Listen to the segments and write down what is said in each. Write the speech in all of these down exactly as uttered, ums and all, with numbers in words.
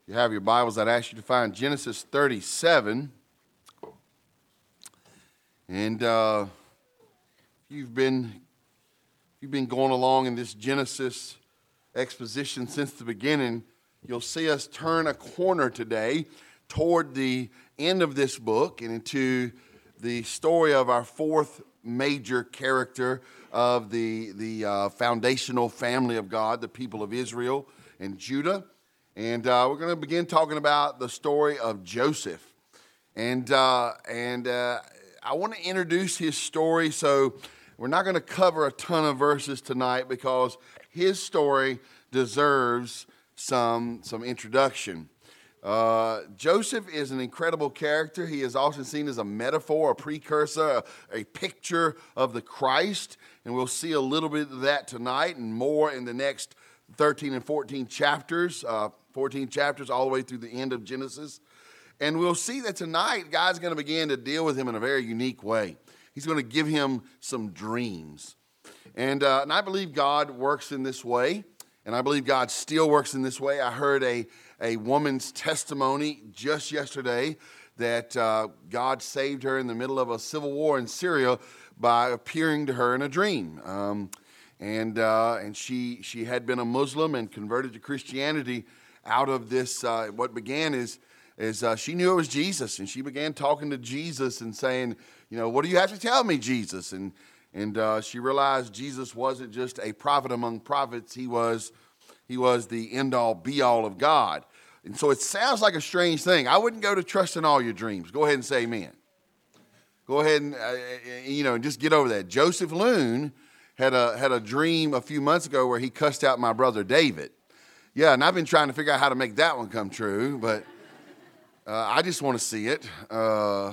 You have your Bibles. I'd ask you to find Genesis thirty-seven. And uh, you've been you've been going along in this Genesis exposition since the beginning. You'll see us turn a corner today toward the end of this book and into the story of our fourth major character of the the uh, foundational family of God, the people of Israel and Judah. And uh, we're going to begin talking about the story of Joseph. And uh, and uh, I want to introduce his story. So we're not going to cover a ton of verses tonight because his story deserves some, some introduction. Uh, Joseph is an incredible character. He is often seen as a metaphor, a precursor, a, a picture of the Christ. And we'll see a little bit of that tonight and more in the next thirteen and fourteen chapters, uh, fourteen chapters all the way through the end of Genesis. And we'll see that tonight, God's going to begin to deal with him in a very unique way. He's going to give him some dreams. And, uh, and I believe God works in this way, and I believe God still works in this way. I heard a, a woman's testimony just yesterday that uh, God saved her in the middle of a civil war in Syria by appearing to her in a dream. Um, And uh, and she she had been a Muslim and converted to Christianity out of this. Uh, what began is is uh, she knew it was Jesus, and she began talking to Jesus and saying, you know, what do you have to tell me, Jesus? And and uh, she realized Jesus wasn't just a prophet among prophets; he was he was the end all be all of God. And so it sounds like a strange thing. I wouldn't go to trust in all your dreams. Go ahead and say amen. Go ahead and uh, you know just get over that. Joseph Loon had a had a dream a few months ago where he cussed out my brother David. Yeah, and I've been trying to figure out how to make that one come true, but uh, I just want to see it. Uh,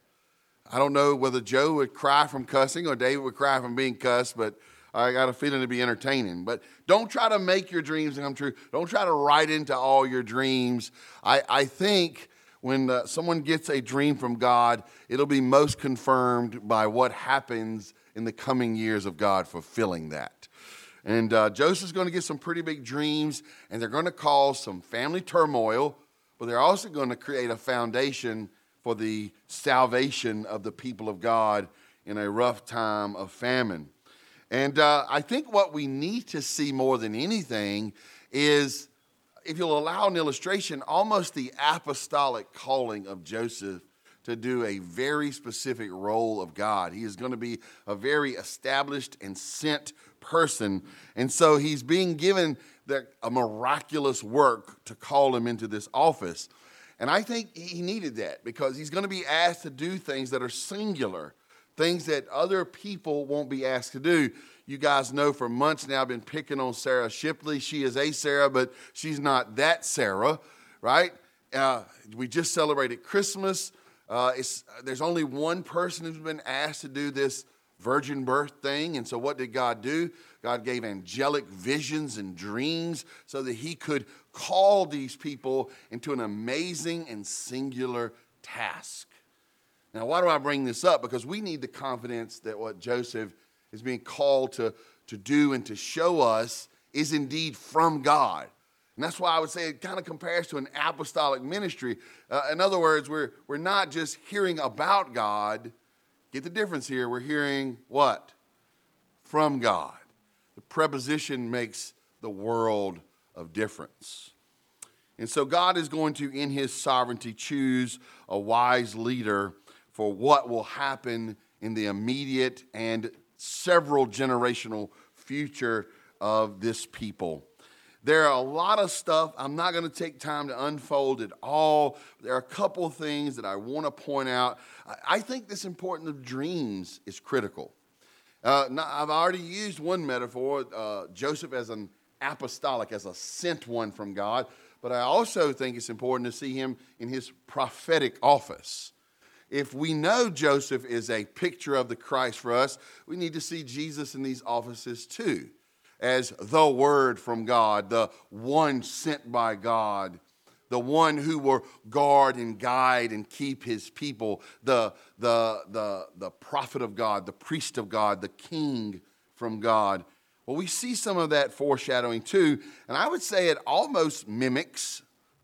I don't know whether Joe would cry from cussing or David would cry from being cussed, but I got a feeling it'd be entertaining. But don't try to make your dreams come true. Don't try to write into all your dreams. I, I think when uh, someone gets a dream from God, it'll be most confirmed by what happens in the coming years of God fulfilling that. And uh, Joseph's going to get some pretty big dreams, and they're going to cause some family turmoil, but they're also going to create a foundation for the salvation of the people of God in a rough time of famine. And uh, I think what we need to see more than anything is, if you'll allow an illustration, almost the apostolic calling of Joseph to do a very specific role of God. He is going to be a very established and sent person. And so he's being given the, a miraculous work to call him into this office. And I think he needed that because he's going to be asked to do things that are singular, things that other people won't be asked to do. You guys know for months now I've been picking on Sarah Shipley. She is a Sarah, but she's not that Sarah, right? Uh, we just celebrated Christmas. Uh, it's, there's only one person who's been asked to do this virgin birth thing. And so what did God do? God gave angelic visions and dreams so that he could call these people into an amazing and singular task. Now, why do I bring this up? Because we need the confidence that what Joseph is being called to, to do and to show us is indeed from God. And that's why I would say it kind of compares to an apostolic ministry. Uh, in other words, we're, we're not just hearing about God. Get the difference here. We're hearing what? From God. The preposition makes the world of difference. And so God is going to, in his sovereignty, choose a wise leader for what will happen in the immediate and several generational future of this people. There are a lot of stuff. I'm not going to take time to unfold it all. There are a couple of things that I want to point out. I think this importance of dreams is critical. Uh, now, I've already used one metaphor, uh, Joseph as an apostolic, as a sent one from God. But I also think it's important to see him in his prophetic office. If we know Joseph is a picture of the Christ for us, we need to see Jesus in these offices too, as the Word from God, the one sent by God, the one who will guard and guide and keep his people, the, the, the, the prophet of God, the priest of God, the king from God. Well, we see some of that foreshadowing too, and I would say it almost mimics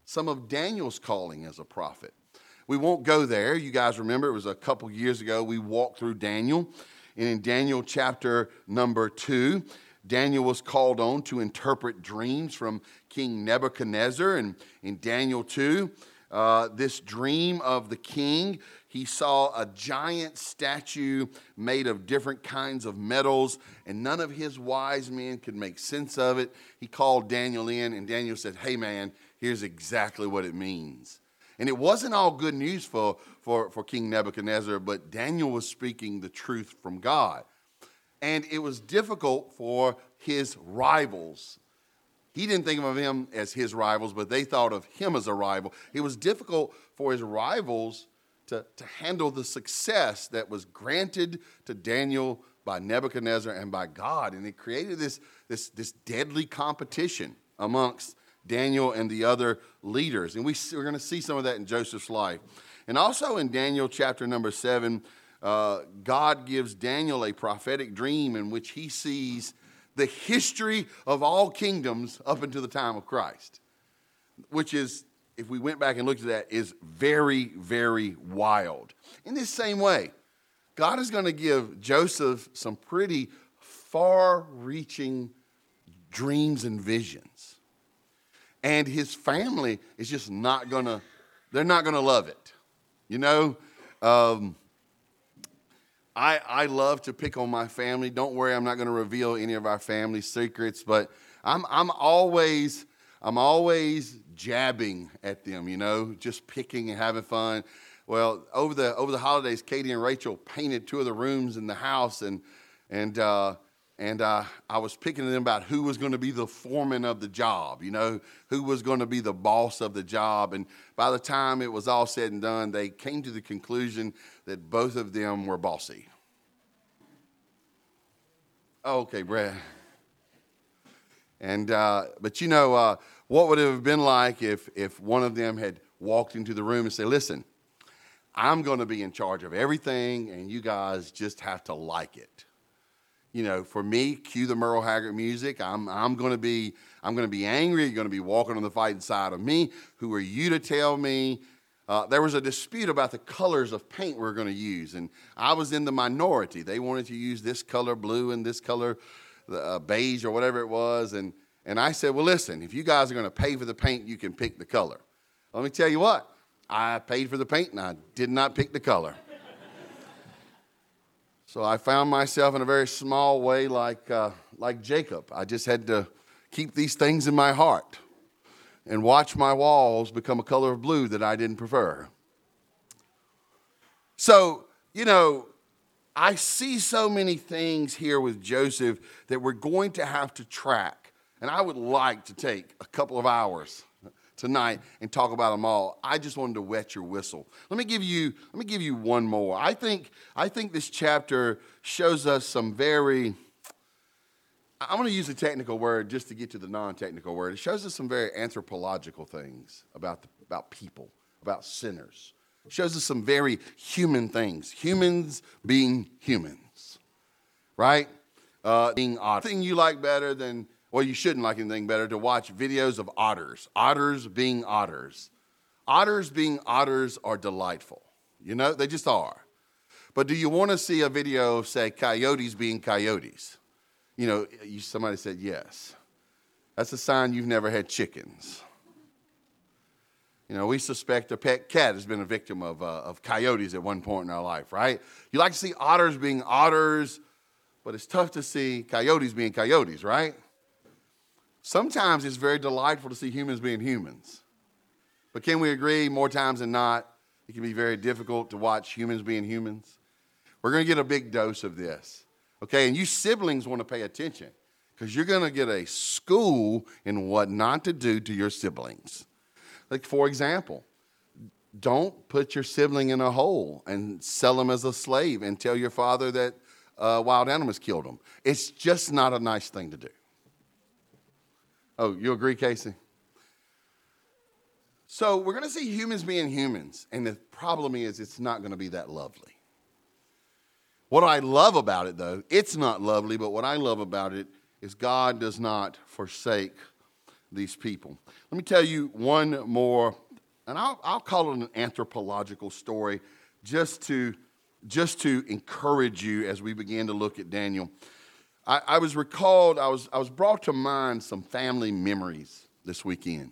some of Daniel's calling as a prophet. We won't go there. You guys remember it was a couple years ago we walked through Daniel. And in Daniel chapter number two, Daniel was called on to interpret dreams from King Nebuchadnezzar. And in Daniel two, uh, this dream of the king, he saw a giant statue made of different kinds of metals, and none of his wise men could make sense of it. He called Daniel in, and Daniel said, hey man, here's exactly what it means. And it wasn't all good news for, for, for King Nebuchadnezzar, but Daniel was speaking the truth from God. And it was difficult for his rivals. He didn't think of him as his rivals, but they thought of him as a rival. It was difficult for his rivals to, to handle the success that was granted to Daniel by Nebuchadnezzar and by God. And it created this, this, this deadly competition amongst Daniel and the other leaders. And we, we're going to see some of that in Joseph's life. And also in Daniel chapter number seven, uh, God gives Daniel a prophetic dream in which he sees the history of all kingdoms up until the time of Christ, which is, if we went back and looked at that, is very, very wild. In this same way, God is going to give Joseph some pretty far-reaching dreams and visions. And his family is just not going to, they're not going to love it. You know, um, I, I love to pick on my family. Don't worry, I'm not going to reveal any of our family secrets, but I'm, I'm always, I'm always jabbing at them, you know, just picking and having fun. Well, over the, over the holidays, Katie and Rachel painted two of the rooms in the house, and, and, uh, And uh, I was picking to them about who was going to be the foreman of the job, you know, who was going to be the boss of the job. And by the time it was all said and done, they came to the conclusion that both of them were bossy. Oh, okay, Brad. And, uh, but you know, uh, what would it have been like if, if one of them had walked into the room and said, listen, I'm going to be in charge of everything, and you guys just have to like it. You know, for me, cue the Merle Haggard music. I'm I'm going to be I'm going to be angry. You're going to be walking on the fighting side of me. Who are you to tell me? Uh, there was a dispute about the colors of paint we were going to use, and I was in the minority. They wanted to use this color blue and this color uh, beige or whatever it was, and and I said, well, listen, if you guys are going to pay for the paint, you can pick the color. Let me tell you what, I paid for the paint and I did not pick the color. So I found myself in a very small way like, uh, like Jacob. I just had to keep these things in my heart and watch my walls become a color of blue that I didn't prefer. So, you know, I see so many things here with Joseph that we're going to have to track. And I would like to take a couple of hours tonight and talk about them all. I just wanted to wet your whistle. Let me give you, let me give you one more. I think, I think this chapter shows us some very, I'm going to use a technical word just to get to the non-technical word. It shows us some very anthropological things about, the, about people, about sinners. It shows us some very human things. Humans being humans, right? Uh, being odd. Thing you like better than Well, you shouldn't like anything better to watch videos of otters. Otters being otters. Otters being otters are delightful. You know, they just are. But do you want to see a video of, say, coyotes being coyotes? You know, you, somebody said yes. That's a sign you've never had chickens. You know, we suspect a pet cat has been a victim of, uh, of coyotes at one point in our life, right? You like to see otters being otters, but it's tough to see coyotes being coyotes, right? Sometimes it's very delightful to see humans being humans. But can we agree, more times than not, it can be very difficult to watch humans being humans? We're going to get a big dose of this. Okay, and you siblings want to pay attention because you're going to get a school in what not to do to your siblings. Like, for example, don't put your sibling in a hole and sell him as a slave and tell your father that uh, wild animals killed him. It's just not a nice thing to do. Oh, you agree, Casey? So we're going to see humans being humans, and the problem is it's not going to be that lovely. What I love about it, though, it's not lovely, but what I love about it is God does not forsake these people. Let me tell you one more, and I'll, I'll call it an anthropological story, just to, just to encourage you as we begin to look at Daniel. I, I was recalled, I was, I was brought to mind some family memories this weekend.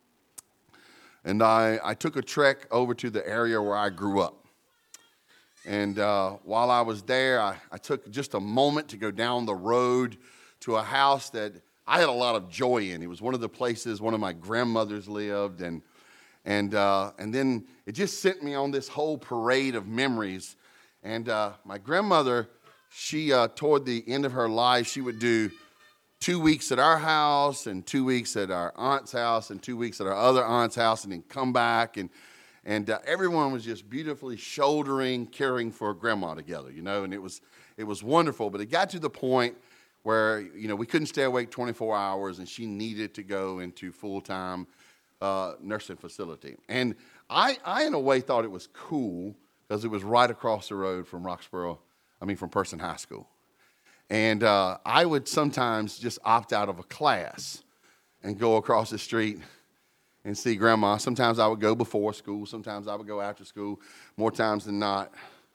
And I, I took a trek over to the area where I grew up. And uh, while I was there, I, I took just a moment to go down the road to a house that I had a lot of joy in. It was one of the places one of my grandmothers lived. And, and, uh, and then it just sent me on this whole parade of memories. And uh, my grandmother, she, uh, toward the end of her life, she would do two weeks at our house and two weeks at our aunt's house and two weeks at our other aunt's house and then come back. And, and uh, everyone was just beautifully shouldering, caring for grandma together, you know, and it was, it was wonderful. But it got to the point where, you know, we couldn't stay awake twenty-four hours and she needed to go into full-time uh, nursing facility. And I, I, in a way, thought it was cool because it was right across the road from Roxborough, I mean, from Person High School. And uh, I would sometimes just opt out of a class and go across the street and see grandma. Sometimes I would go before school. Sometimes I would go after school. More times than not,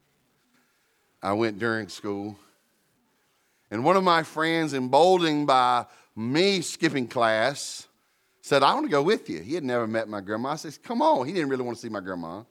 I went during school. And one of my friends, emboldened by me skipping class, said, I want to go with you. He had never met my grandma. I said, come on. He didn't really want to see my grandma.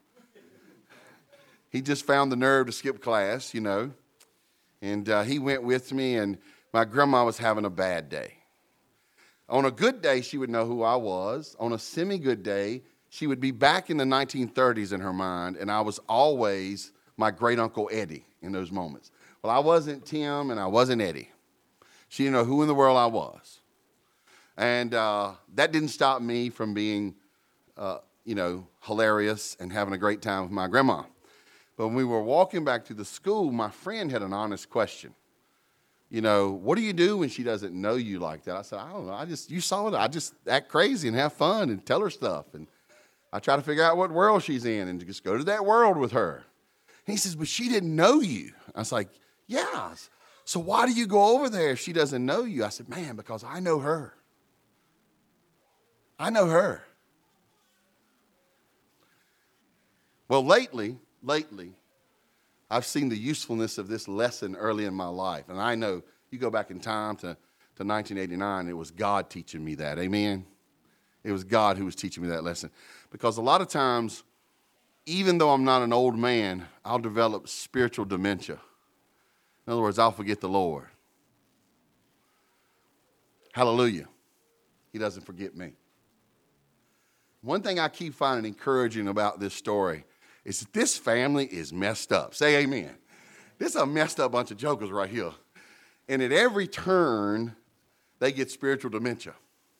He just found the nerve to skip class, you know. And uh, he went with me, and my grandma was having a bad day. On a good day, she would know who I was. On a semi-good day, she would be back in the nineteen thirties in her mind, and I was always my great-uncle Eddie in those moments. Well, I wasn't Tim, and I wasn't Eddie. She didn't know who in the world I was. And uh, that didn't stop me from being, uh, you know, hilarious and having a great time with my grandma. But when we were walking back to the school, my friend had an honest question. You know, what do you do when she doesn't know you like that? I said, I don't know. I just, you saw it. I just act crazy and have fun and tell her stuff. And I try to figure out what world she's in and just go to that world with her. And he says, but she didn't know you. I was like, yeah. So why do you go over there if she doesn't know you? I said, man, because I know her. I know her. Well, lately, lately, I've seen the usefulness of this lesson early in my life. And I know you go back in time to, to nineteen eighty-nine, it was God teaching me that. Amen? It was God who was teaching me that lesson. Because a lot of times, even though I'm not an old man, I'll develop spiritual dementia. In other words, I'll forget the Lord. Hallelujah. He doesn't forget me. One thing I keep finding encouraging about this story is that this family is messed up. Say amen. This is a messed up bunch of jokers right here. And at every turn, they get spiritual dementia.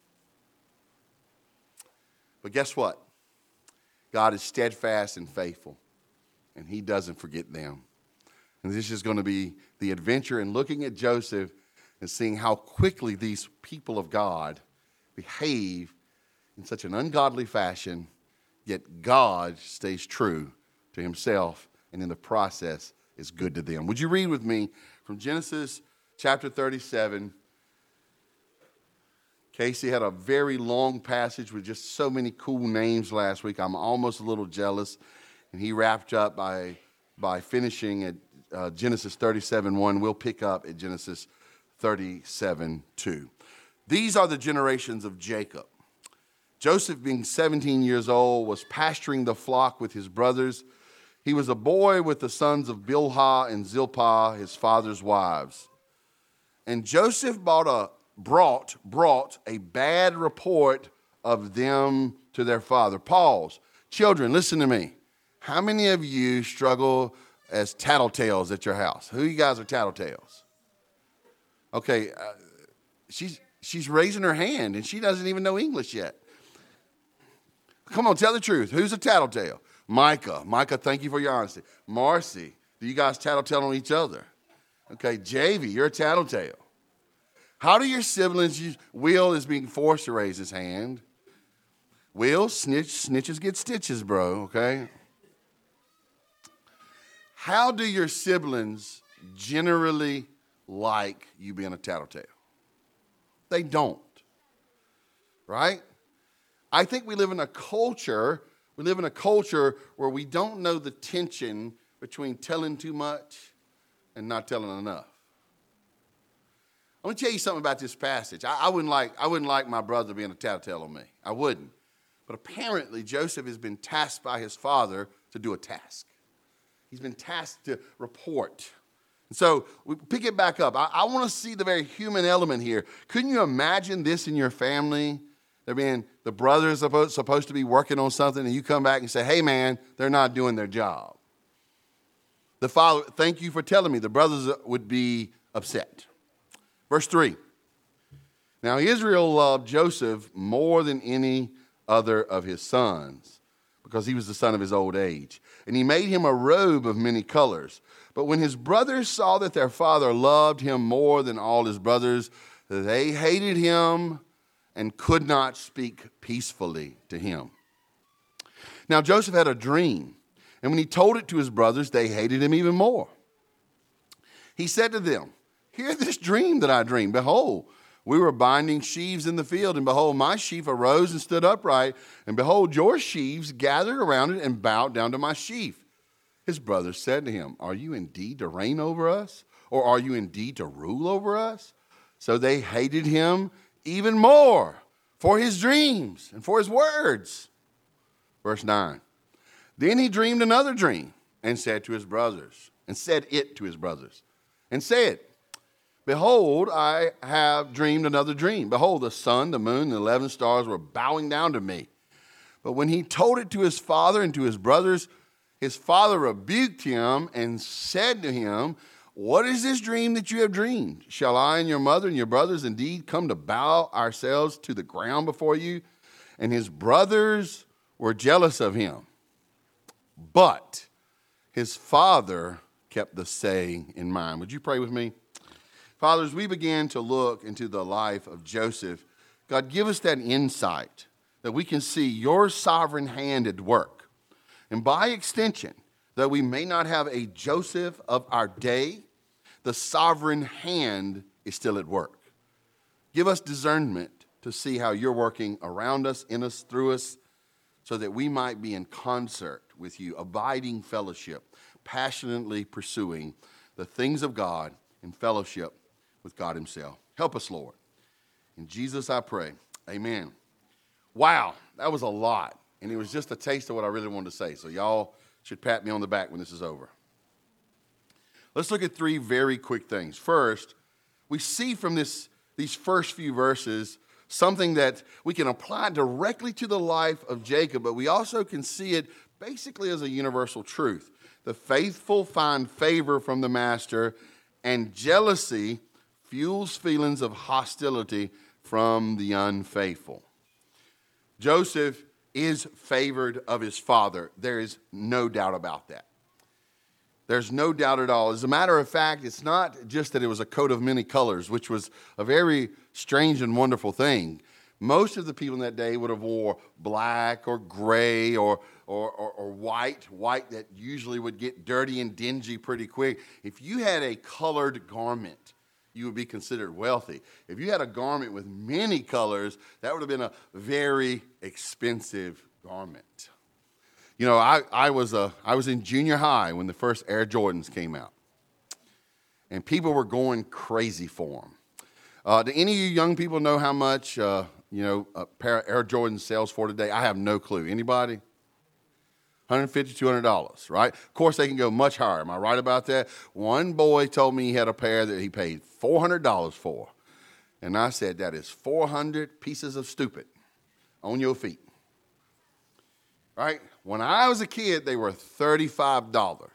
But guess what? God is steadfast and faithful, and he doesn't forget them. And this is going to be the adventure in looking at Joseph and seeing how quickly these people of God behave in such an ungodly fashion, yet God stays true to himself, and in the process is good to them. Would you read with me from Genesis chapter thirty-seven? Casey had a very long passage with just so many cool names last week. I'm almost a little jealous. And he wrapped up by, by finishing at uh, Genesis thirty-seven one. We'll pick up at Genesis thirty-seven two. These are the generations of Jacob. Joseph, being seventeen years old, was pasturing the flock with his brothers. He was a boy with the sons of Bilhah and Zilpah, his father's wives. And Joseph bought a, brought, brought a bad report of them to their father. Pause. Children, listen to me. How many of you struggle as tattletales at your house? Who of you guys are tattletales? Okay, uh, she's, she's raising her hand, and she doesn't even know English yet. Come on, tell the truth. Who's a tattletale? Micah. Micah, thank you for your honesty. Marcy, do you guys tattletale on each other? Okay, J V, you're a tattletale. How do your siblings use? Will is being forced to raise his hand. Will, snitch, snitches get stitches, bro, okay? How do your siblings generally like you being a tattletale? They don't. right? I think we live in a culture, we live in a culture where we don't know the tension between telling too much and not telling enough. I'm going to tell you something about this passage. I, I wouldn't like I wouldn't like my brother being a tattletale on me. I wouldn't. But apparently Joseph has been tasked by his father to do a task. He's been tasked to report. And so we pick it back up. I, I want to see the very human element here. Couldn't you imagine this in your family? There being the brothers supposed, supposed to be working on something, and you come back and say, hey, man, they're not doing their job. The father, thank you for telling me. The brothers would be upset. Verse three. Now Israel loved Joseph more than any other of his sons, because he was the son of his old age. And he made him a robe of many colors. But when his brothers saw that their father loved him more than all his brothers, they hated him and could not speak peacefully to him. Now Joseph had a dream, and when he told it to his brothers, they hated him even more. He said to them, hear this dream that I dreamed. Behold, we were binding sheaves in the field, and behold, my sheaf arose and stood upright, and behold, your sheaves gathered around it and bowed down to my sheaf. His brothers said to him, are you indeed to reign over us, or are you indeed to rule over us? So they hated him even more for his dreams and for his words. Verse nine. Then he dreamed another dream and said to his brothers, and said it to his brothers, and said, behold, I have dreamed another dream. Behold, the sun, the moon, and the eleven stars were bowing down to me. But when he told it to his father and to his brothers, his father rebuked him and said to him, what is this dream that you have dreamed? Shall I and your mother and your brothers indeed come to bow ourselves to the ground before you? And his brothers were jealous of him. But his father kept the saying in mind. Would you pray with me? Father, as we begin to look into the life of Joseph, God, give us that insight that we can see your sovereign hand at work. And by extension, that we may not have a Joseph of our day, the sovereign hand is still at work. Give us discernment to see how you're working around us, in us, through us, so that we might be in concert with you, abiding fellowship, passionately pursuing the things of God in fellowship with God himself. Help us, Lord. In Jesus I pray, amen. Wow, that was a lot. And it was just a taste of what I really wanted to say. So y'all should pat me on the back when this is over. Let's look at three very quick things. First, we see from this, these first few verses something that we can apply directly to the life of Jacob, but we also can see it basically as a universal truth. The faithful find favor from the master, and jealousy fuels feelings of hostility from the unfaithful. Joseph is favored of his father. There is no doubt about that. There's no doubt at all. As a matter of fact, it's not just that it was a coat of many colors, which was a very strange and wonderful thing. Most of the people in that day would have wore black or gray or, or, or, or white, white that usually would get dirty and dingy pretty quick. If you had a colored garment, you would be considered wealthy. If you had a garment with many colors, that would have been a very expensive garment. You know, I, I was a I was in junior high when the first Air Jordans came out, and people were going crazy for them. Uh, do any of you young people know how much uh, you know a pair of Air Jordans sells for today? I have no clue. Anybody? one hundred fifty dollars, two hundred dollars, right? Of course, they can go much higher. Am I right about that? One boy told me he had a pair that he paid four hundred dollars for, and I said, that is four hundred pieces of stupid on your feet. Right? When I was a kid, they were thirty-five dollars.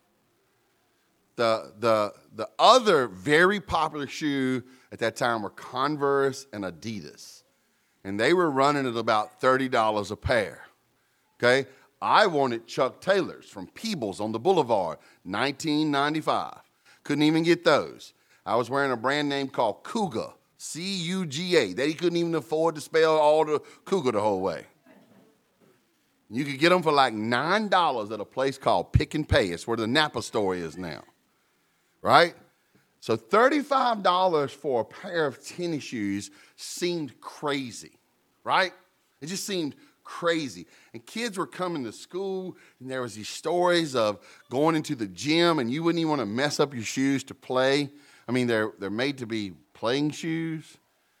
The, the, the other very popular shoe at that time were Converse and Adidas. And they were running at about thirty dollars a pair. Okay? I wanted Chuck Taylors from Peebles on the Boulevard, nineteen ninety-five. Couldn't even get those. I was wearing a brand name called Cougar, C U G A. They couldn't even afford to spell all the Cougar the whole way. You could get them for like nine dollars at a place called Pick and Pay. It's where the Napa store is now, right? So thirty-five dollars for a pair of tennis shoes seemed crazy. right? It just seemed crazy. And kids were coming to school, and there was these stories of going into the gym, and you wouldn't even want to mess up your shoes to play. I mean, they're they're made to be playing shoes.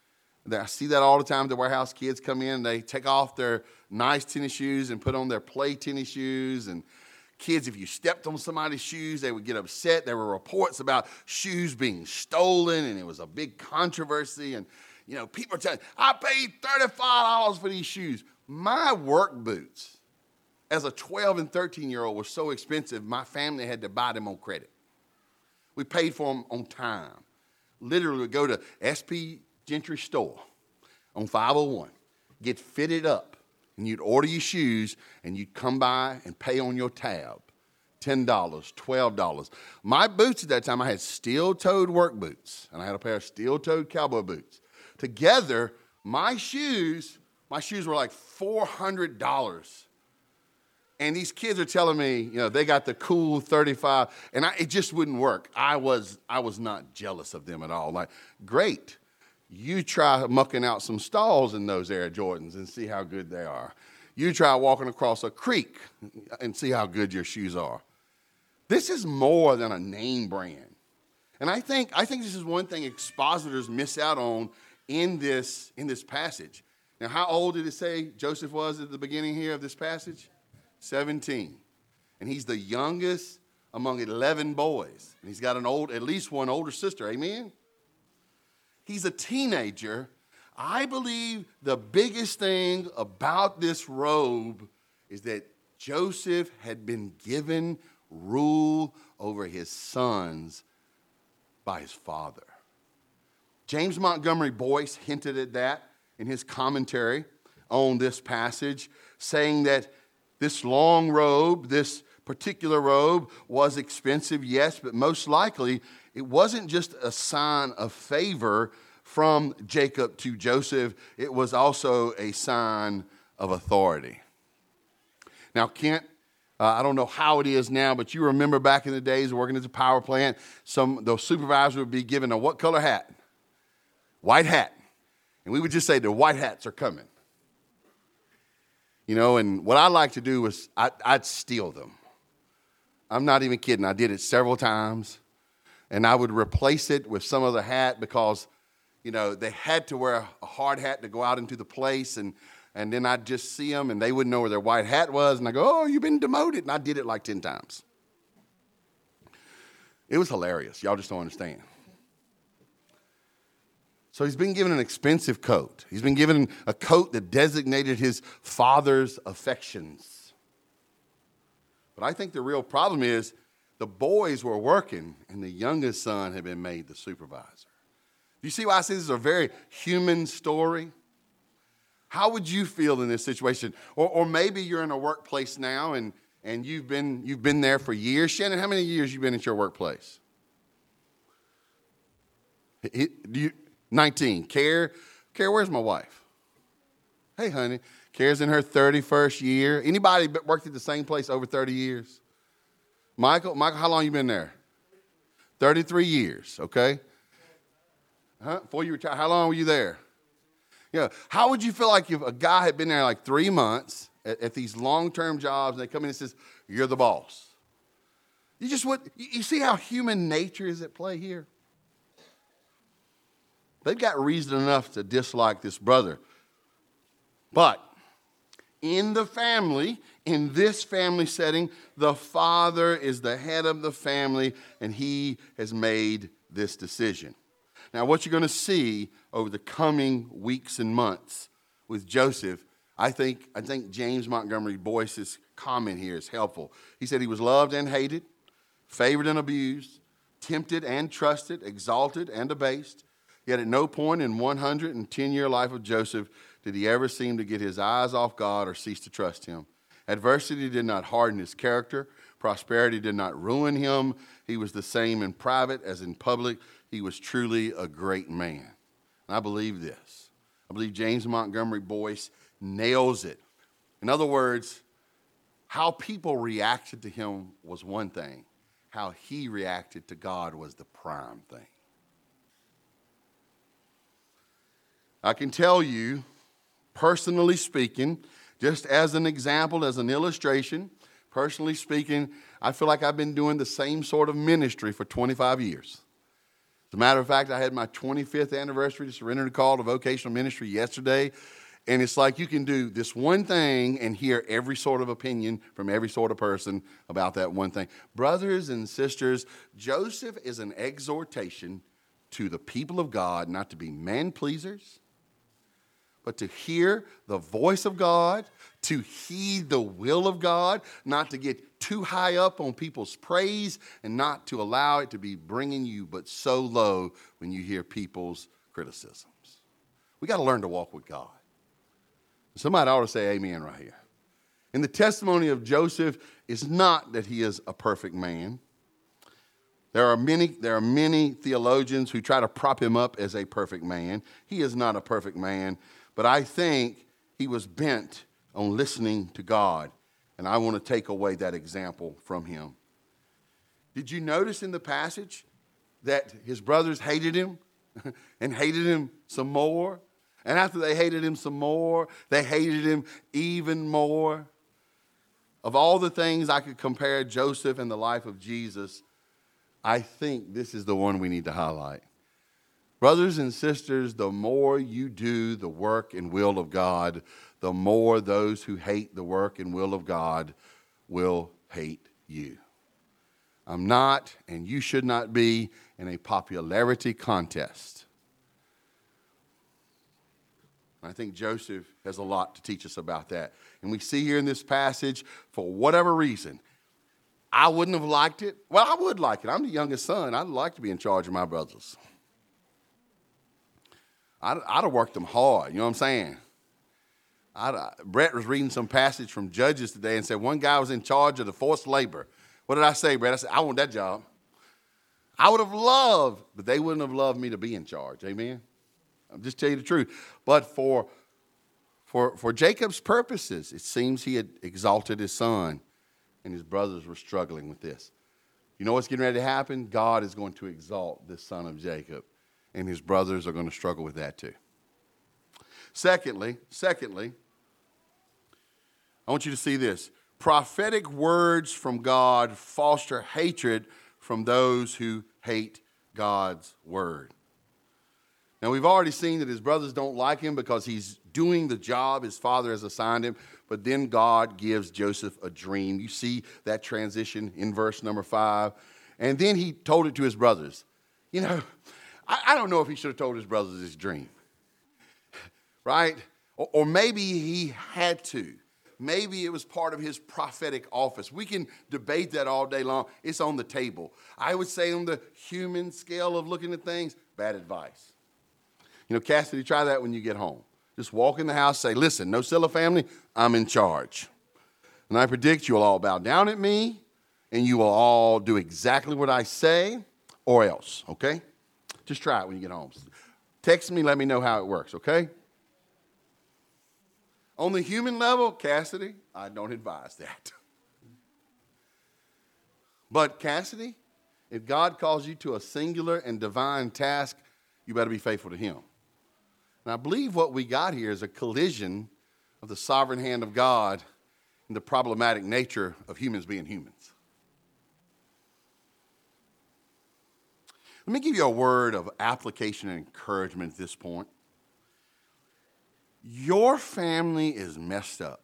I see that all the time at the warehouse. Kids come in, they take off their nice tennis shoes and put on their play tennis shoes. And kids, if you stepped on somebody's shoes, they would get upset. There were reports about shoes being stolen, and it was a big controversy. And, you know, people are telling, I paid thirty-five dollars for these shoes. My work boots, as a twelve and thirteen-year-old, were so expensive, my family had to buy them on credit. We paid for them on time. Literally, we'd go to S P Gentry store on five oh one, get fitted up, and you'd order your shoes, and you'd come by and pay on your tab, ten dollars, twelve dollars. My boots at that time, I had steel-toed work boots, and I had a pair of steel-toed cowboy boots. Together, my shoes, my shoes were like four hundred dollars. And these kids are telling me, you know, they got the cool thirty-five, and I, it just wouldn't work. I was, I was not jealous of them at all. Like, great. You try mucking out some stalls in those Air Jordans and see how good they are. You try walking across a creek and see how good your shoes are. This is more than a name brand. And I think, I think this is one thing expositors miss out on in this, in this passage. Now, how old did it say Joseph was at the beginning here of this passage? seventeen. And he's the youngest among eleven boys. And he's got an old, at least one older sister. Amen? He's a teenager. I believe the biggest thing about this robe is that Joseph had been given rule over his sons by his father. James Montgomery Boyce hinted at that in his commentary on this passage, saying that this long robe, this particular robe, was expensive, yes, but most likely it wasn't just a sign of favor from Jacob to Joseph. It was also a sign of authority. Now, Kent, uh, I don't know how it is now, but you remember back in the days working at the power plant, some the supervisor would be given a what color hat? White hat. And we would just say the white hats are coming. You know, and what I like to do was I, I'd steal them. I'm not even kidding. I did it several times. And I would replace it with some other hat because, you know, they had to wear a hard hat to go out into the place. And, and then I'd just see them and they wouldn't know where their white hat was. And I go, oh, you've been demoted. And I did it like ten times. It was hilarious. Y'all just don't understand. So he's been given an expensive coat. He's been given a coat that designated his father's affections. But I think the real problem is the boys were working and the youngest son had been made the supervisor. You see why I say this is a very human story? How would you feel in this situation? Or, or maybe you're in a workplace now and, and you've been, you've been there for years. Shannon, how many years have you been at your workplace? Do you... nineteen. Care, Care, where's my wife? Hey, honey. Care's in her thirty-first year. Anybody worked at the same place over thirty years? Michael, Michael, how long you been there? thirty-three years, okay? Huh? Before you retired, how long were you there? Yeah. How would you feel like if a guy had been there like three months at, at these long-term jobs and they come in and says, you're the boss? You just would, you see how human nature is at play here? They've got reason enough to dislike this brother. But in the family, in this family setting, the father is the head of the family, and he has made this decision. Now, what you're going to see over the coming weeks and months with Joseph, I think, I think James Montgomery Boyce's comment here is helpful. He said he was loved and hated, favored and abused, tempted and trusted, exalted and abased. Yet at no point in one hundred ten-year life of Joseph did he ever seem to get his eyes off God or cease to trust him. Adversity did not harden his character. Prosperity did not ruin him. He was the same in private as in public. He was truly a great man. And I believe this. I believe James Montgomery Boyce nails it. In other words, how people reacted to him was one thing. How he reacted to God was the prime thing. I can tell you personally speaking, just as an example, as an illustration, personally speaking, I feel like I've been doing the same sort of ministry for twenty-five years. As a matter of fact, I had my twenty-fifth anniversary to surrender the call to vocational ministry yesterday. And it's like you can do this one thing and hear every sort of opinion from every sort of person about that one thing. Brothers and sisters, Joseph is an exhortation to the people of God not to be man-pleasers, but to hear the voice of God, to heed the will of God, not to get too high up on people's praise, and not to allow it to be bringing you but so low when you hear people's criticisms. We got to learn to walk with God. Somebody ought to say amen right here. And the testimony of Joseph is not that he is a perfect man. There are many, there are many theologians who try to prop him up as a perfect man. He is not a perfect man, but I think he was bent on listening to God, and I want to take away that example from him. Did you notice in the passage that his brothers hated him and hated him some more? And after they hated him some more, they hated him even more. Of all the things I could compare Joseph and the life of Jesus, I think this is the one we need to highlight. Brothers and sisters, the more you do the work and will of God, the more those who hate the work and will of God will hate you. I'm not, and you should not be, in a popularity contest. I think Joseph has a lot to teach us about that. And we see here in this passage, for whatever reason, I wouldn't have liked it. Well, I would like it. I'm the youngest son. I'd like to be in charge of my brothers. I'd, I'd have worked them hard. You know what I'm saying? I'd, Brett was reading some passage from Judges today and said one guy was in charge of the forced labor. What did I say, Brett? I said, I want that job. I would have loved, but they wouldn't have loved me to be in charge. Amen? I'll just tell you the truth. But for, for, for Jacob's purposes, it seems he had exalted his son, and his brothers were struggling with this. You know what's getting ready to happen? God is going to exalt this son of Jacob, and his brothers are going to struggle with that too. Secondly, secondly, I want you to see this. Prophetic words from God foster hatred from those who hate God's word. Now, we've already seen that his brothers don't like him because he's doing the job his father has assigned him, but then God gives Joseph a dream. You see that transition in verse number five. And then he told it to his brothers. You know, I, I don't know if he should have told his brothers his dream, right? Or, or maybe he had to. Maybe it was part of his prophetic office. We can debate that all day long. It's on the table. I would say on the human scale of looking at things, bad advice. You know, Cassidy, try that when you get home. Just walk in the house, say, listen, no Silla family, I'm in charge. And I predict you'll all bow down at me, and you will all do exactly what I say, or else, okay? Just try it when you get home. Text me, let me know how it works, okay? On the human level, Cassidy, I don't advise that. But Cassidy, if God calls you to a singular and divine task, you better be faithful to him. And I believe what we got here is a collision of the sovereign hand of God and the problematic nature of humans being humans. Let me give you a word of application and encouragement at this point. Your family is messed up.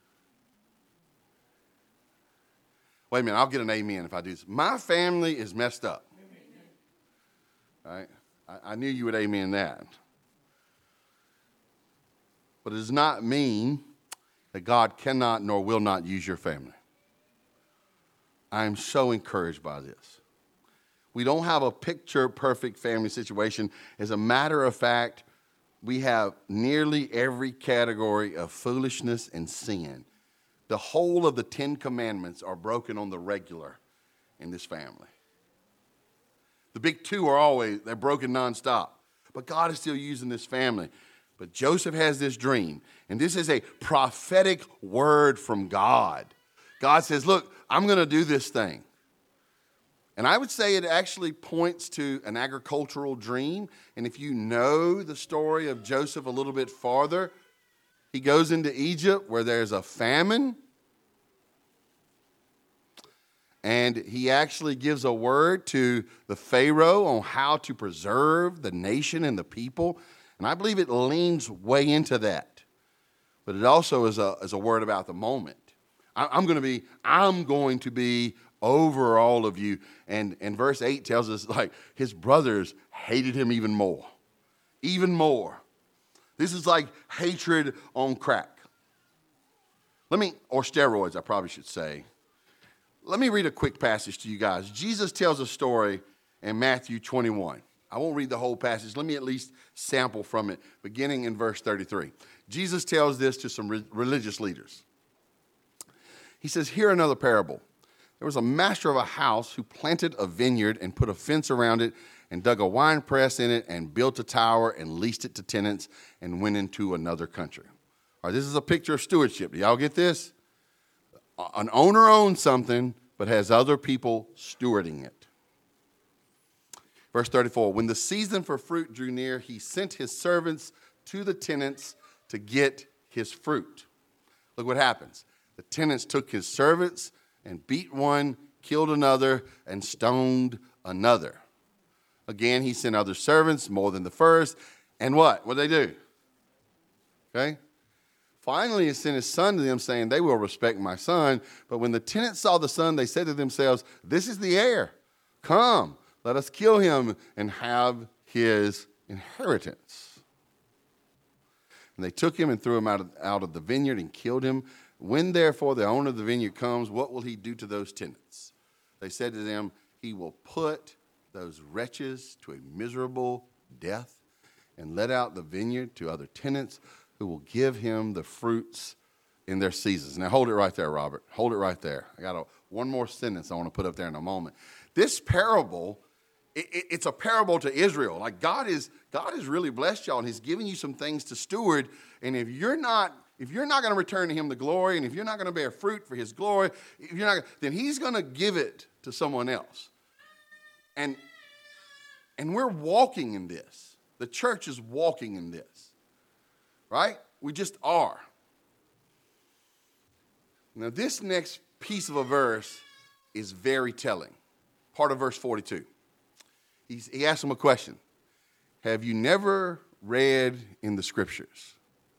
Wait a minute, I'll get an amen if I do this. My family is messed up. All right? I, I knew you would amen that. But it does not mean that God cannot nor will not use your family. I am so encouraged by this. We don't have a picture-perfect family situation. As a matter of fact, we have nearly every category of foolishness and sin. The whole of the Ten Commandments are broken on the regular in this family. The big two are always, they're broken nonstop. But God is still using this family. But Joseph has this dream, and this is a prophetic word from God. God says, look, I'm going to do this thing. And I would say it actually points to an agricultural dream. And if you know the story of Joseph a little bit farther, He goes into Egypt where there's a famine. And he actually gives a word to the Pharaoh on how to preserve the nation and the people. And I believe it leans way into that. But it also is a, is a word about the moment. I, I'm going to be, I'm going to be over all of you. And, and verse eight tells us, like, his brothers hated him even more. Even more. This is like hatred on crack. Let me, or steroids, I probably should say. Let me read a quick passage to you guys. Jesus tells a story in Matthew twenty-one. I won't read the whole passage. Let me at least sample from it, beginning in verse thirty-three. Jesus tells this to some re- religious leaders. He says, "Hear another parable. There was a master of a house who planted a vineyard and put a fence around it and dug a wine press in it and built a tower and leased it to tenants and went into another country." All right, this is a picture of stewardship. Do y'all get this? An owner owns something, but has other people stewarding it. Verse thirty-four, when the season for fruit drew near, he sent his servants to the tenants to get his fruit. Look what happens. The tenants took his servants and beat one, killed another, and stoned another. Again, he sent other servants, more than the first. And what? What did they do? Okay? Finally, he sent his son to them, saying, they will respect my son. But when the tenants saw the son, they said to themselves, this is the heir. Come, let us kill him and have his inheritance. And they took him and threw him out of, out of the vineyard and killed him. When, therefore, the owner of the vineyard comes, what will he do to those tenants? They said to them, he will put those wretches to a miserable death and let out the vineyard to other tenants who will give him the fruits in their seasons. Now, hold it right there, Robert. Hold it right there. I got a, one more sentence I want to put up there in a moment. This parable, it, it, it's a parable to Israel. Like, God is God has really blessed y'all, and he's giving you some things to steward. And if you're not if you're not going to return to him the glory, and if you're not going to bear fruit for his glory, if you're not, then he's going to give it to someone else. And and we're walking in this. The church is walking in this. Right? We just are. Now, this next piece of a verse is very telling. Part of verse forty-two. He's, he asks him a question. Have you never read in the scriptures?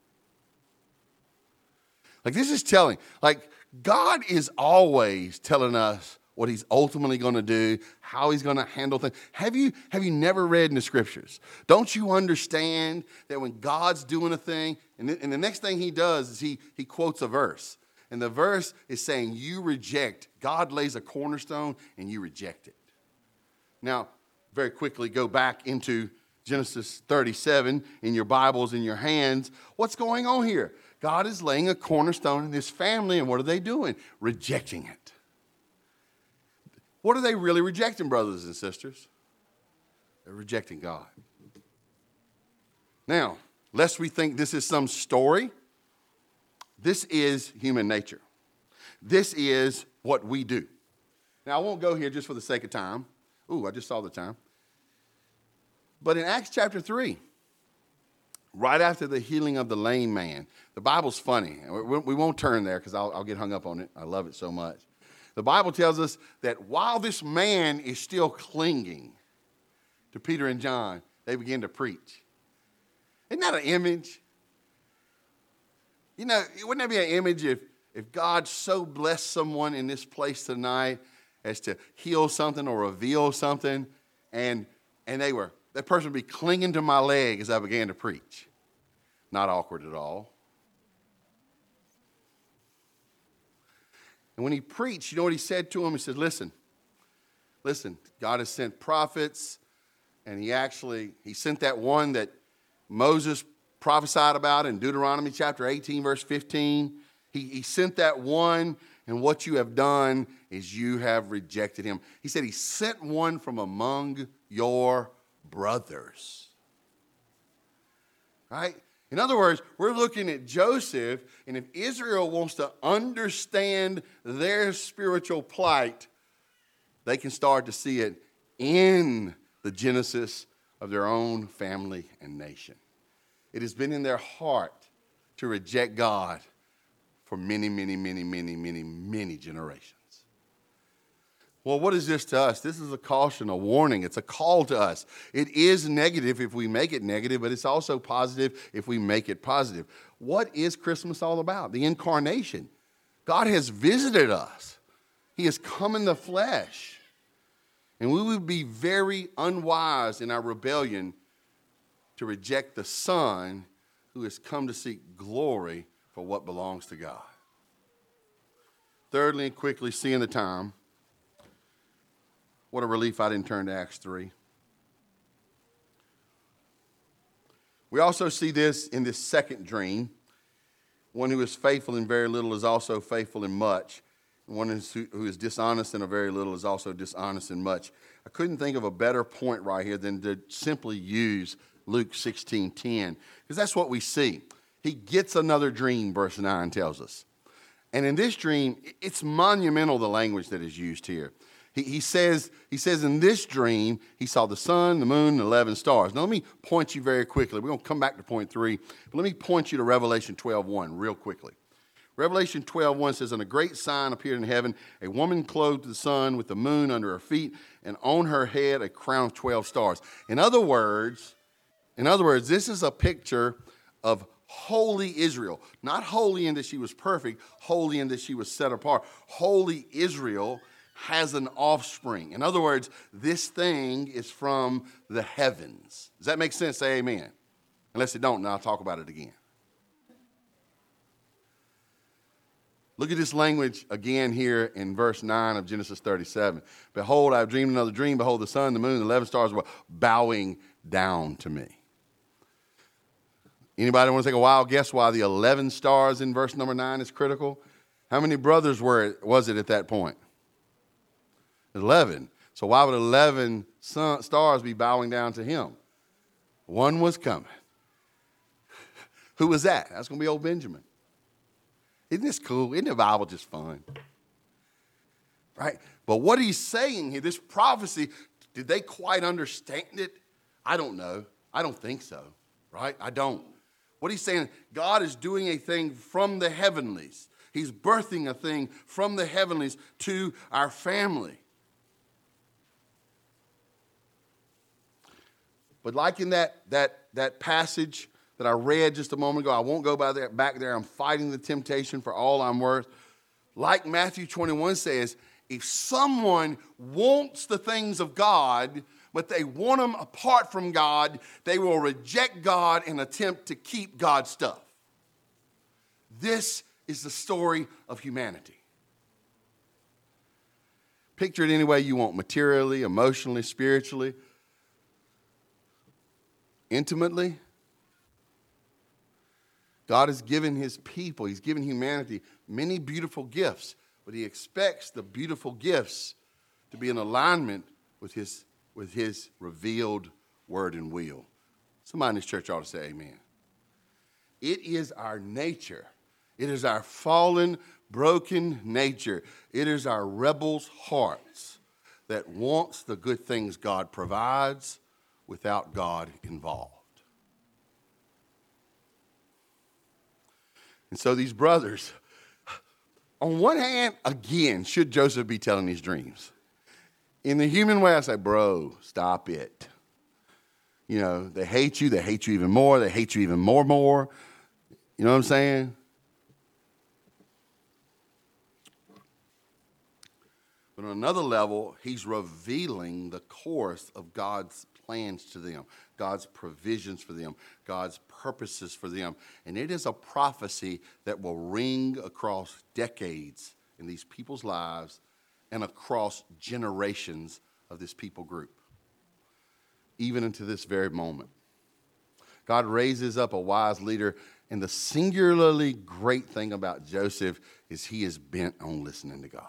Like, this is telling. Like, God is always telling us what he's ultimately going to do, how he's going to handle things. Have you, have you never read in the scriptures? Don't you understand that when God's doing a thing, and the, and the next thing he does is he, he quotes a verse. And the verse is saying, you reject. God lays a cornerstone, and you reject it. Now, very quickly go back into Genesis thirty-seven in your Bibles in your hands. What's going on here? God is laying a cornerstone in this family, and what are they doing? Rejecting it. What are they really rejecting, brothers and sisters? They're rejecting God. Now, lest we think this is some story, this is human nature. This is what we do. Now, I won't go here just for the sake of time. Ooh, I just saw the time. But in Acts chapter three, right after the healing of the lame man, the Bible's funny. We won't turn there because I'll, I'll get hung up on it. I love it so much. The Bible tells us that while this man is still clinging to Peter and John, they begin to preach. Isn't that an image? You know, wouldn't that be an image if, if God so blessed someone in this place tonight as to heal something or reveal something, and, and they were, that person would be clinging to my leg as I began to preach. Not awkward at all. And when he preached, you know what he said to him? He said, listen, listen, God has sent prophets, and he actually, he sent that one that Moses prophesied about in Deuteronomy chapter eighteen, verse fifteen. He, he sent that one, and what you have done is you have rejected him. He said he sent one from among your brothers. Right? In other words, we're looking at Joseph, and if Israel wants to understand their spiritual plight, they can start to see it in the genesis of their own family and nation. It has been in their heart to reject God for many, many, many, many, many, many generations. Well, what is this to us? This is a caution, a warning. It's a call to us. It is negative if we make it negative, but it's also positive if we make it positive. What is Christmas all about? The incarnation. God has visited us. He has come in the flesh. And we would be very unwise in our rebellion to reject the Son who has come to seek glory for what belongs to God. Thirdly, and quickly, seeing the time. What a relief I didn't turn to Acts three. We also see this in this second dream. One who is faithful in very little is also faithful in much. And one who is dishonest in a very little is also dishonest in much. I couldn't think of a better point right here than to simply use Luke sixteen ten, because that's what we see. He gets another dream, verse nine tells us. And in this dream, it's monumental, the language that is used here. He, he says, he says in this dream, he saw the sun, the moon, and eleven stars. Now, let me point you very quickly. We're going to come back to point three, but let me point you to Revelation twelve one real quickly. Revelation twelve one says, and a great sign appeared in heaven, a woman clothed to the sun with the moon under her feet, and on her head a crown of twelve stars. In other words, in other words, this is a picture of holy Israel. Not holy in that she was perfect, holy in that she was set apart. Holy Israel has an offspring. In other words, this thing is from the heavens. Does that make sense? Say amen. Unless it don't, then I'll talk about it again. Look at this language again here in verse nine of Genesis thirty-seven. Behold, I have dreamed another dream. Behold, the sun, the moon, the eleven stars were bowing down to me. Anybody want to take a wild guess why the eleven stars in verse number nine is critical? How many brothers were it, was it at that point? eleven. So why would eleven sun, stars be bowing down to him? One was coming. Who was that? That's going to be old Benjamin. Isn't this cool? Isn't the Bible just fun? Right? But what he's saying here, this prophecy, did they quite understand it? I don't know. I don't think so. Right? I don't. What he's saying, God is doing a thing from the heavenlies. He's birthing a thing from the heavenlies to our family. But like in that, that, that passage that I read just a moment ago, I won't go by there, back there. I'm fighting the temptation for all I'm worth. Like Matthew twenty-one says, if someone wants the things of God, but they want them apart from God, they will reject God and attempt to keep God's stuff. This is the story of humanity. Picture it any way you want, materially, emotionally, spiritually, intimately. God has given his people, he's given humanity many beautiful gifts, but he expects the beautiful gifts to be in alignment with his, with his revealed word and will. Somebody in this church ought to say amen. It is our nature. It is our fallen, broken nature. It is our rebels' hearts that wants the good things God provides without God involved. And so these brothers, on one hand, again, should Joseph be telling these dreams? In the human way, I say, bro, stop it. You know, they hate you. They hate you even more. They hate you even more, more. You know what I'm saying? But on another level, he's revealing the course of God's plans to them, God's provisions for them, God's purposes for them. And it is a prophecy that will ring across decades in these people's lives and across generations of this people group, even into this very moment. God raises up a wise leader, and the singularly great thing about Joseph is he is bent on listening to God.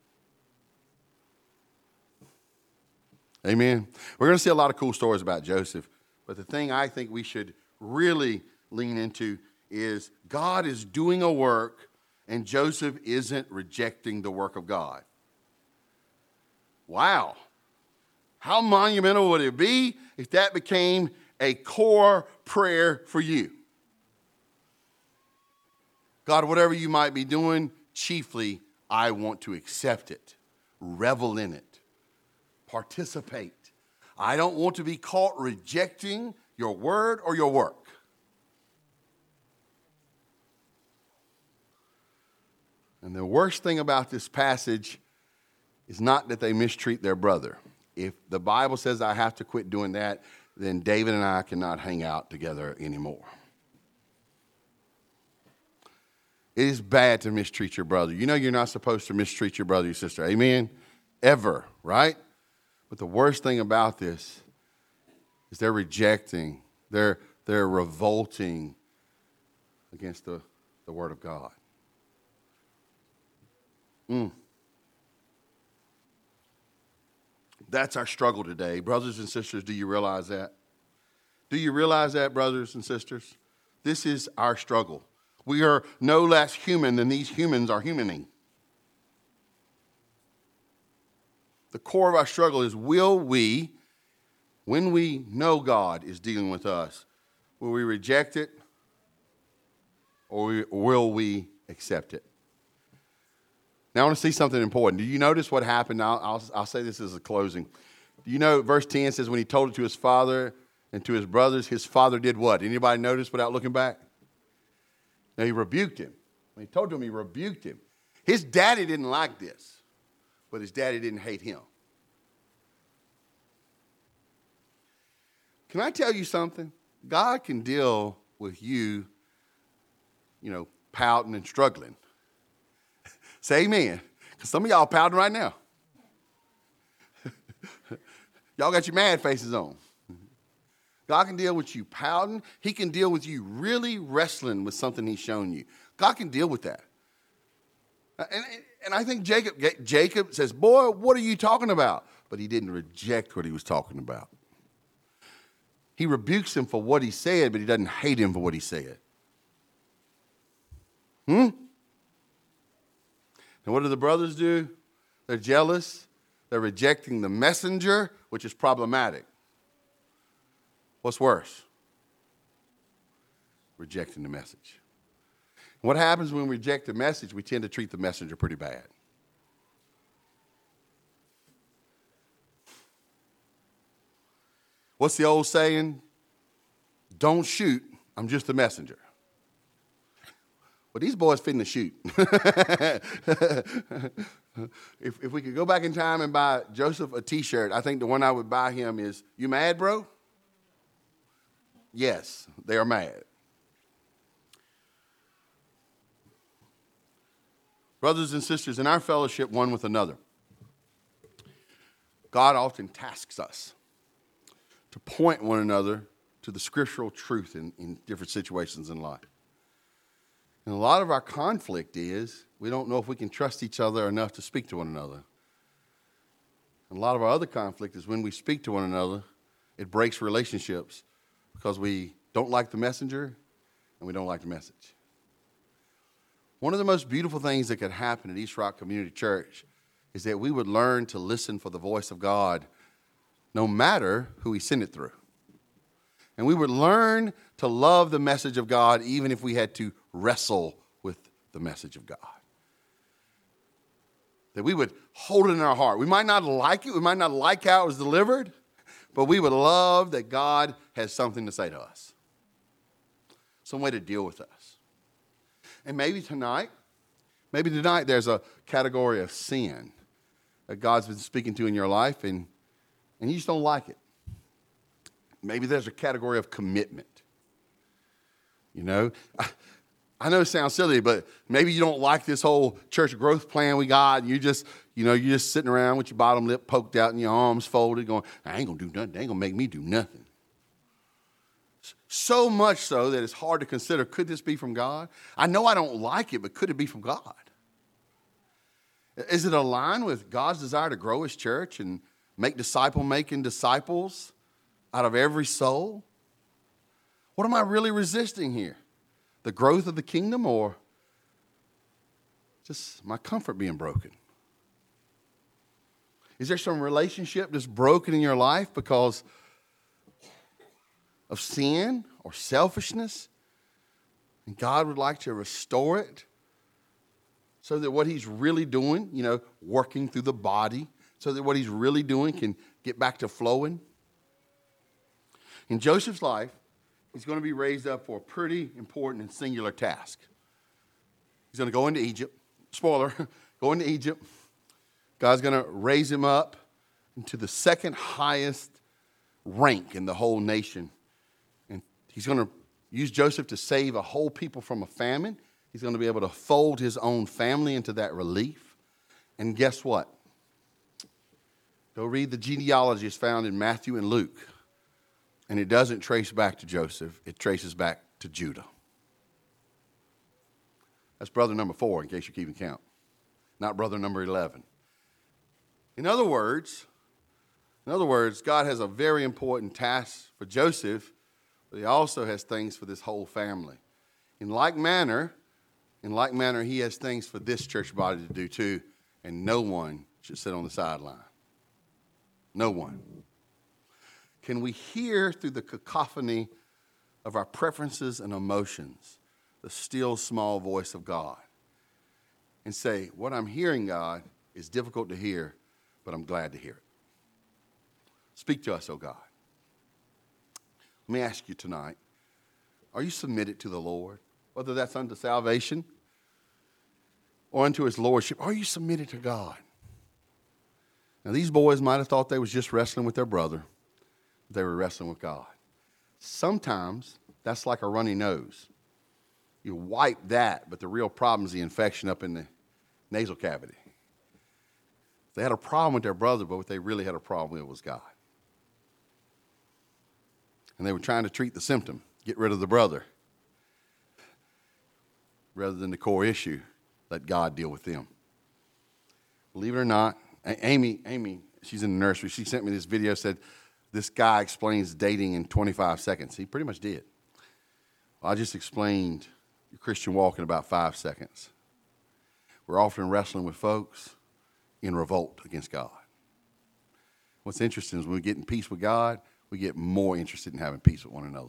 Amen. We're going to see a lot of cool stories about Joseph, but the thing I think we should really lean into is God is doing a work, and Joseph isn't rejecting the work of God. Wow. How monumental would it be if that became a core prayer for you? God, whatever you might be doing, chiefly, I want to accept it, revel in it, participate. I don't want to be caught rejecting your word or your work. And the worst thing about this passage is not that they mistreat their brother. If the Bible says I have to quit doing that, then David and I cannot hang out together anymore. It is bad to mistreat your brother. You know you're not supposed to mistreat your brother or your sister. Amen? Ever, right? But the worst thing about this is they're rejecting, they're, they're revolting against the, the word of God. Mm. That's our struggle today. Brothers and sisters, do you realize that? Do you realize that, brothers and sisters? This is our struggle. We are no less human than these humans are humaning. The core of our struggle is, will we, when we know God is dealing with us, will we reject it or will we accept it? Now, I want to see something important. Do you notice what happened? I'll, I'll, I'll say this as a closing. Do you know, verse ten says, when he told it to his father and to his brothers, his father did what? Anybody notice without looking back? Now, he rebuked him. When he told him, he rebuked him. His daddy didn't like this, but his daddy didn't hate him. Can I tell you something? God can deal with you, you know, pouting and struggling. Say amen. Because some of y'all pouting right now. Y'all got your mad faces on. God can deal with you pouting. He can deal with you really wrestling with something he's shown you. God can deal with that. And, and I think Jacob, Jacob says, boy, what are you talking about? But he didn't reject what he was talking about. He rebukes him for what he said, but he doesn't hate him for what he said. Hmm? And what do the brothers do? They're jealous. They're rejecting the messenger, which is problematic. What's worse? Rejecting the message. What happens when we reject the message? We tend to treat the messenger pretty bad. What's the old saying? Don't shoot, I'm just a messenger. But these boys finna shoot. if, if we could go back in time and buy Joseph a t-shirt, I think the one I would buy him is, you mad, bro? Yes, they are mad. Brothers and sisters, in our fellowship one with another, God often tasks us to point one another to the scriptural truth in, in different situations in life. And a lot of our conflict is we don't know if we can trust each other enough to speak to one another. And a lot of our other conflict is when we speak to one another, it breaks relationships because we don't like the messenger and we don't like the message. One of the most beautiful things that could happen at East Rock Community Church is that we would learn to listen for the voice of God no matter who he sent it through. And we would learn to love the message of God even if we had to wrestle with the message of God. That we would hold it in our heart. We might not like it. We might not like how it was delivered, but we would love that God has something to say to us. Some way to deal with us. And maybe tonight, maybe tonight there's a category of sin that God's been speaking to in your life and, and you just don't like it. Maybe there's a category of commitment. You know, I, I know it sounds silly, but maybe you don't like this whole church growth plan we got. You just, you know, you're just sitting around with your bottom lip poked out and your arms folded going, I ain't going to do nothing. They ain't going to make me do nothing. So much so that it's hard to consider, could this be from God? I know I don't like it, but could it be from God? Is it aligned with God's desire to grow his church and make disciple-making disciples out of every soul? What am I really resisting here? The growth of the kingdom or just my comfort being broken? Is there some relationship that's broken in your life because of sin or selfishness? And God would like to restore it so that what he's really doing, you know, working through the body, so that what he's really doing can get back to flowing. In Joseph's life, he's going to be raised up for a pretty important and singular task. He's going to go into Egypt. Spoiler, go into Egypt. God's going to raise him up into the second highest rank in the whole nation. And he's going to use Joseph to save a whole people from a famine. He's going to be able to fold his own family into that relief. And guess what? Go read the genealogy is found in Matthew and Luke. And it doesn't trace back to Joseph. It traces back to Judah. That's brother number four, in case you're keeping count. Not brother number eleven. In other words, in other words, God has a very important task for Joseph, but he also has things for this whole family. In like manner, in like manner, he has things for this church body to do too, and no one should sit on the sideline. No one. Can we hear through the cacophony of our preferences and emotions the still small voice of God and say, what I'm hearing, God, is difficult to hear, but I'm glad to hear it. Speak to us, oh God. Let me ask you tonight, are you submitted to the Lord? Whether that's unto salvation or unto his lordship, are you submitted to God? Now, these boys might have thought they was just wrestling with their brother. They were wrestling with God. Sometimes that's like a runny nose. You wipe that, but the real problem is the infection up in the nasal cavity. They had a problem with their brother, but what they really had a problem with was God. And they were trying to treat the symptom, get rid of the brother, rather than the core issue, let God deal with them. Believe it or not, Amy, Amy, she's in the nursery. She sent me this video, said, this guy explains dating in twenty-five seconds. He pretty much did. Well, I just explained your Christian walk in about five seconds. We're often wrestling with folks in revolt against God. What's interesting is when we get in peace with God, we get more interested in having peace with one another.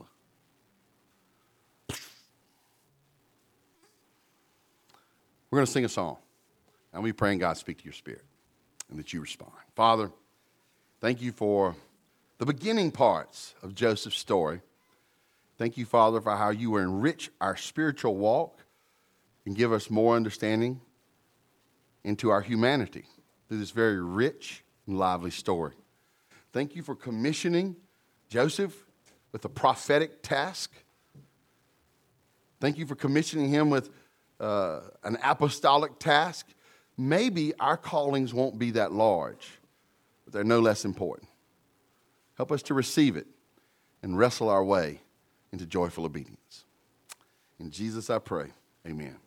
We're going to sing a song, and we praying God speak to your spirit and that you respond. Father, thank you for the beginning parts of Joseph's story. Thank you, Father, for how you will enrich our spiritual walk and give us more understanding into our humanity through this very rich and lively story. Thank you for commissioning Joseph with a prophetic task. Thank you for commissioning him with uh, an apostolic task. Maybe our callings won't be that large, but they're no less important. Help us to receive it and wrestle our way into joyful obedience. In Jesus I pray, amen.